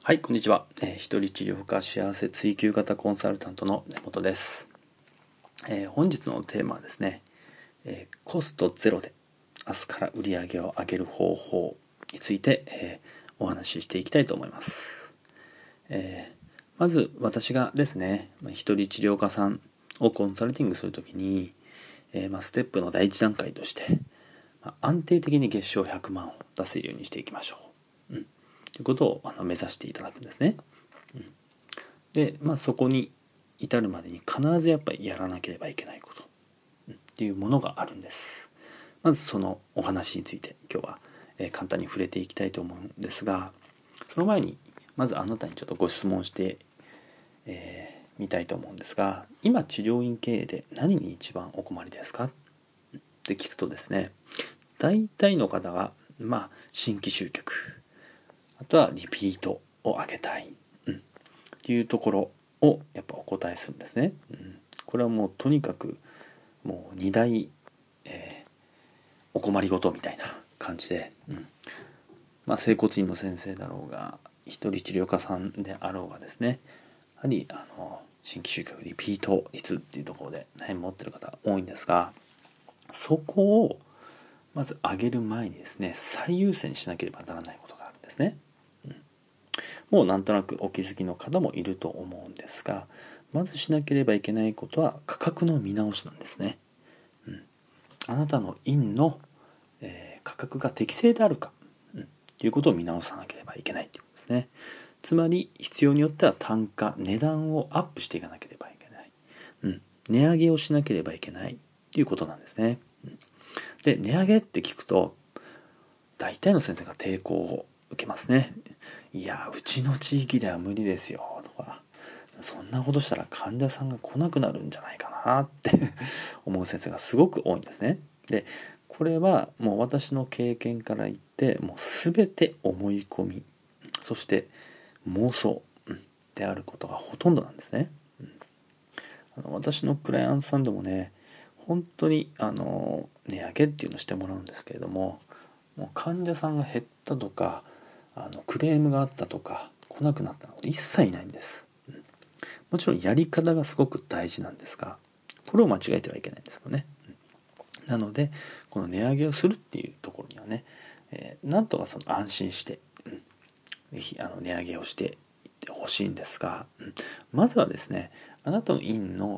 はい、こんにちは。一人治療家幸せ追求型コンサルタントの根本です。本日のテーマはですね、コストゼロで明日から売り上げを上げる方法について、お話ししていきたいと思います。まず私がですね、一人治療家さんをコンサルティングするときに、ステップの第一段階として、安定的に月賞100万を出せるようにしていきましょう。ということを目指していただくんですね。で、そこに至るまでに必ずやっぱりやらなければいけないことっていうものがあるんです。まずそのお話について今日は簡単に触れていきたいと思うんですが、その前にまずあなたにちょっとご質問してみたいと思うんですが、今治療院経営で何に一番お困りですかって聞くとですね、大体の方が新規集客、あとはリピートを上げたい、っていうところをやっぱお答えするんですね。これはもうとにかくもう2大、お困りごとみたいな感じで、整骨院の先生だろうが一人治療家さんであろうがですね、やはり新規集客リピート率っていうところで悩み持ってる方多いんですが、そこをまず上げる前にですね、最優先しなければならないことがあるんですね。もうなんとなくお気づきの方もいると思うんですが、まずしなければいけないことは価格の見直しなんですね。あなたの院の、価格が適正であるか、ということを見直さなければいけないということですね。つまり必要によっては単価、値段をアップしていかなければいけない、値上げをしなければいけないということなんですね。で、値上げって聞くと大体の先生が抵抗を受けますね。いや、うちの地域では無理ですよとか、そんなことしたら患者さんが来なくなるんじゃないかなって思う先生がすごく多いんですね。で、これはもう私の経験から言って、もう全て思い込み、そして妄想であることがほとんどなんですね。私のクライアントさんでもね、本当に値上げっていうのをしてもらうんですけれども、もう患者さんが減ったとかクレームがあったとか来なくなったの一切ないんです。もちろんやり方がすごく大事なんですが、これを間違えてはいけないんですよね。なのでこの値上げをするっていうところにはね、なんとかその安心して、ぜひ値上げをしていってほしいんですが、まずはですね、あなたの院の、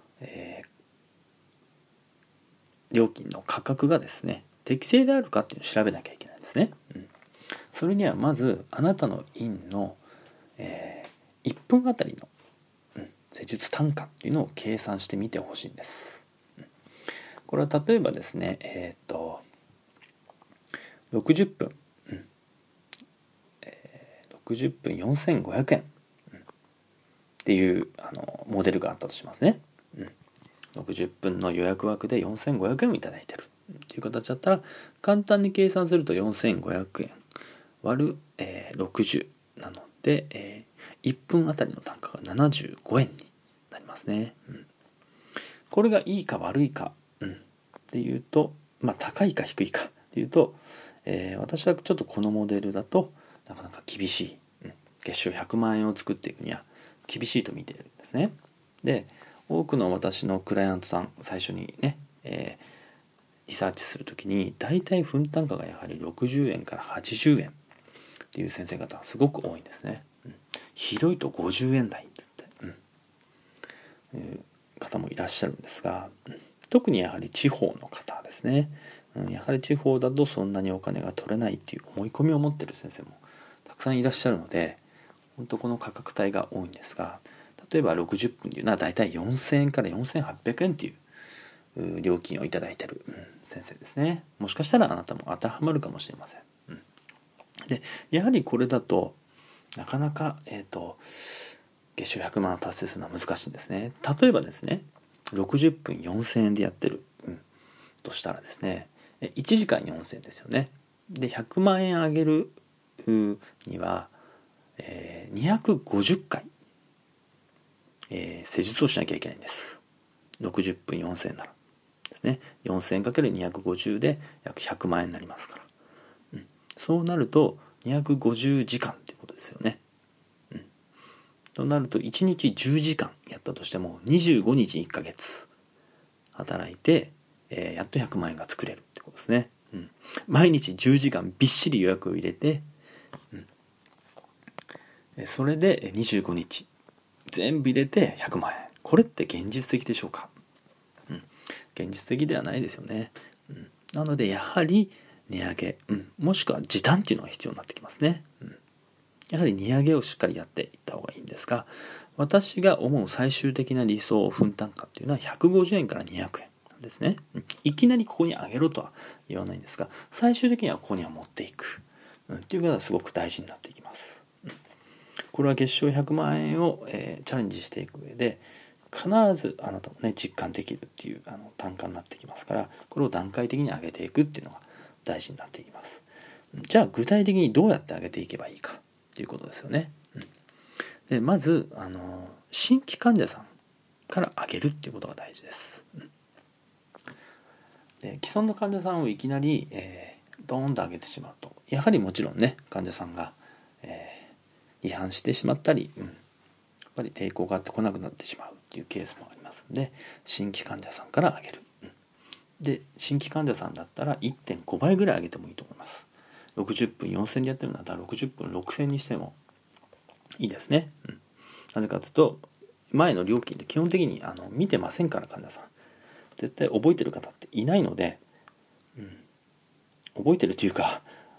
料金の価格がですね適正であるかっていうのを調べなきゃいけないんですね。それにはまずあなたの院の、1分あたりの、施術単価っていうのを計算してみてほしいんです。これは例えばですね、60分、60分4500円っていうモデルがあったとしますね。60分の予約枠で4500円をいただいてるっていう形だったら、簡単に計算すると4500円割る、60なので、1分あたりの単価が75円になりますね。これがいいか悪いか、っていうと、高いか低いかっていうと、私はちょっとこのモデルだとなかなか厳しい、月賞100万円を作っていくには厳しいと見ているんですね。で、多くの私のクライアントさん、最初にね、リサーチするときに大体分単価がやはり60円から80円っていう先生方がすごく多いんですね。ひどいと50円台っていう方もいらっしゃるんですが、特にやはり地方の方ですね。やはり地方だとそんなにお金が取れないっていう思い込みを持っている先生もたくさんいらっしゃるので、本当この価格帯が多いんですが、例えば60分というのはだいたい4000円から4800円という料金をいただいている先生ですね。もしかしたらあなたも当てはまるかもしれません。で、やはりこれだとなかなか、月収100万を達成するのは難しいんですね。例えばですね、60分4000円でやってる、としたらですね、1時間4000円ですよね。で、100万円上げるには、250回、施術をしなきゃいけないんです。60分4000円ならですね。4000×250 で約100万円になりますから。そうなると250時間っていうことですよね。 となると1日10時間やったとしても25日1ヶ月働いて、やっと100万円が作れるってことですね。毎日10時間びっしり予約を入れて、それで25日全部入れて100万円。これって現実的でしょうか？現実的ではないですよね。なのでやはり値上げ、もしくは時短っていうのが必要になってきますね。やはり値上げをしっかりやっていった方がいいんですが、私が思う最終的な理想分単価っていうのは150円から200円なんですね。いきなりここに上げろとは言わないんですが、最終的にはここには持っていく、っていうことがすごく大事になっていきます。これは月賞100万円を、チャレンジしていく上で必ずあなたもね実感できるっていう単価になってきますから、これを段階的に上げていくっていうのが大事になっていきます。じゃあ具体的にどうやって上げていけばいいかっていうことですよね。でまず新規患者さんから上げるっていうことが大事です。で既存の患者さんをいきなり、ドーンと上げてしまうとやはりもちろんね患者さんが、違反してしまったり、やっぱり抵抗があって来なくなってしまうっていうケースもありますので、新規患者さんから上げる。で新規患者さんだったら 1.5 倍ぐらい上げてもいいと思います。60分4000でやってるんだったら60分6000にしてもいいですね。なぜかというと前の料金って基本的に見てませんから、患者さん絶対覚えてる方っていないので、覚えてるというか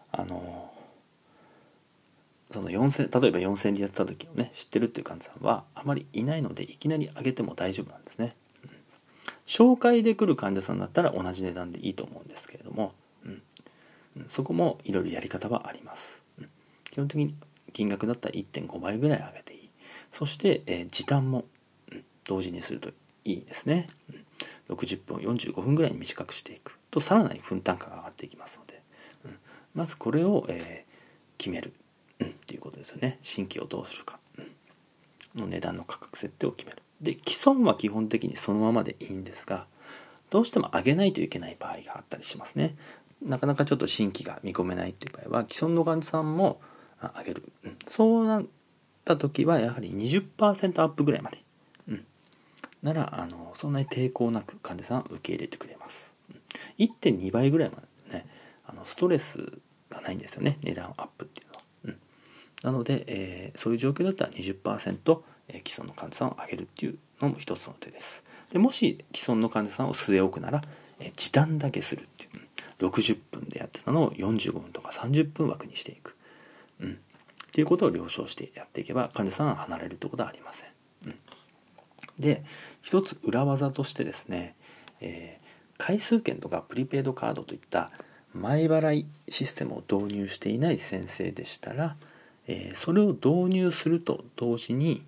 その4000例えば4000でやった時をね知ってるっていう患者さんはあまりいないので、いきなり上げても大丈夫なんですね。紹介で来る患者さんだったら同じ値段でいいと思うんですけれども、そこもいろいろやり方はあります。基本的に金額だったら 1.5 倍ぐらい上げていい。そして、時短も、同時にするといいですね。60分を45分ぐらいに短くしていくとさらなり分単価が上がっていきますので、まずこれを、決める、っていうことですよね。新規をどうするか、の値段の価格設定を決める。で既存は基本的にそのままでいいんですが、どうしても上げないといけない場合があったりしますね。なかなかちょっと新規が見込めないという場合は既存の患者さんも上げる、そうなった時はやはり 20% アップぐらいまで、ならそんなに抵抗なく患者さん受け入れてくれます。1.2 倍ぐらいまでねストレスがないんですよね、値段アップっていうのは。なので、そういう状況だったら 20%、既存の患者さんを上げるっていうのも一つの手です。でもし既存の患者さんを据え置くなら、時短だけするっていう、60分でやってたのを45分とか30分枠にしていく、っていうことを了承してやっていけば患者さんは離れるってことはありません。で一つ裏技としてですね、回数券とかプリペイドカードといった前払いシステムを導入していない先生でしたら、それを導入すると同時に、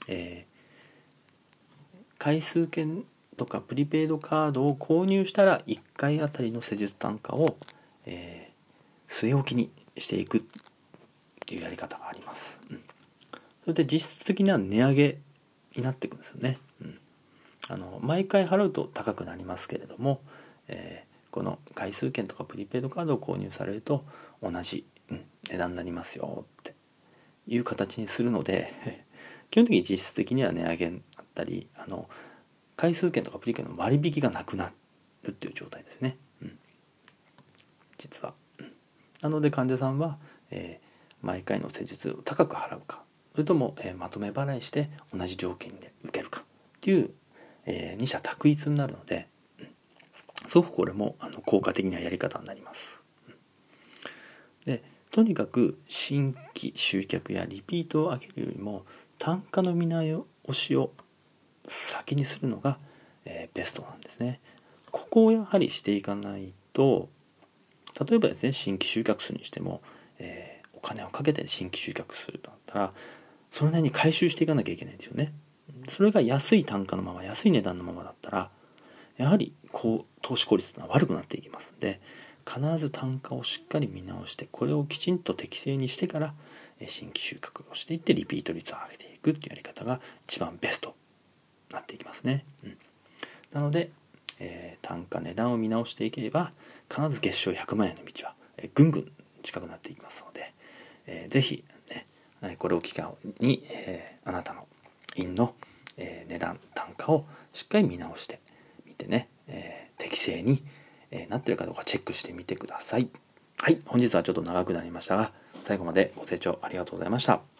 回数券とかプリペイドカードを購入したら1回あたりの施術単価を、据え置きにしていくっていうやり方があります。それで実質的な値上げになっていくんですよね。毎回払うと高くなりますけれども、この回数券とかプリペイドカードを購入されると同じ、値段になりますよっていう形にするので基本的に実質的には値上げになったり回数券とかプリ券の割引がなくなるっていう状態ですね、実は。なので患者さんは、毎回の施術を高く払うか、それとも、まとめ払いして同じ条件で受けるかっていう、二者択一になるので、すごくこれも効果的なやり方になります。でとにかく新規集客やリピートを上げるよりも単価の見直しを先にするのが、ベストなんですね。ここをやはりしていかないと、例えばですね新規集客するにしても、お金をかけて新規集客するとなったらそれなりに回収していかなきゃいけないんですよね。それが安い単価のまま安い値段のままだったらやはり投資効率が悪くなっていきますので、必ず単価をしっかり見直してこれをきちんと適正にしてから新規集客をしていってリピート率を上げていくっていうやり方が一番ベストになっていきますね。なので、単価値段を見直していければ必ず月賞100万円の道はぐんぐん近くなっていきますので、ぜひねこれを機会に、あなたの印の、値段単価をしっかり見直してみてね、適正に、なっているかどうかチェックしてみてください。はい、本日はちょっと長くなりましたが、最後までご清聴ありがとうございました。